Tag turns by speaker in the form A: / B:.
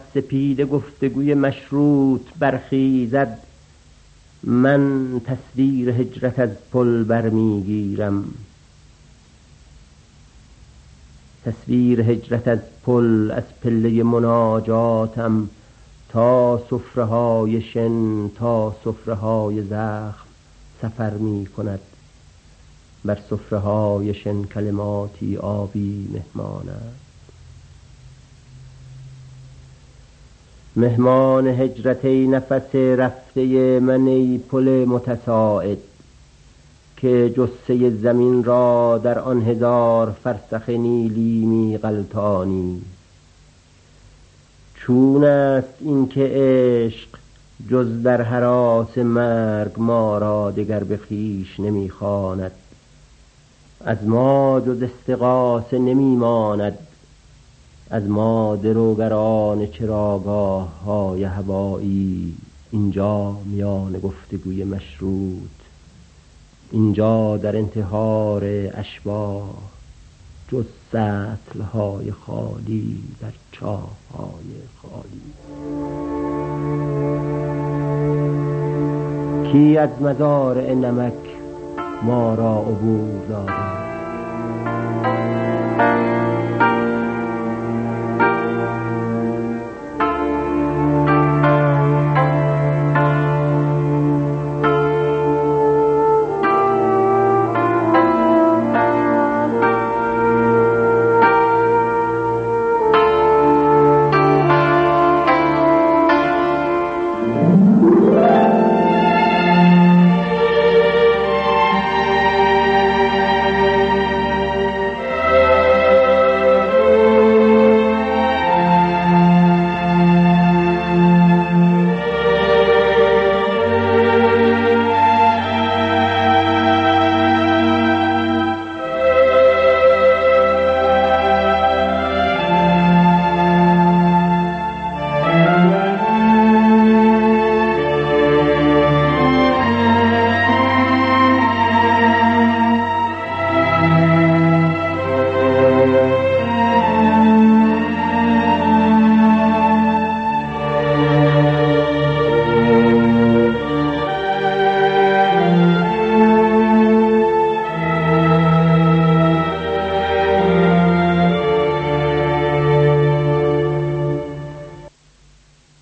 A: سپیده گفتگوی مشروط برخیزد، من تصویر هجرت از پل برمیگیرم. تصویر هجرت از پل از پله مناجاتم، تا سفره های شن تا سفره های زخم سفر می کند. بر سفره های شن کلماتی آبی مهمان است. مهمان هجرت ای نفس رفته من، ای پل متصاعد که جثه زمین را در آن 1000 فرسخ نیلی می غلطانی. چون است این که عشق جز در هراس مرگ ما را دگر به خویش نمی خواند. از ما جز استغاثه نمی ماند، از ما دروگران چراگاه های هوایی. اینجا میان گفتگوی مشروط، اینجا در انتحار اشباح، جز سطل های خالی در چاه های خالی. کی از مزارع نمک ما را عبور داده؟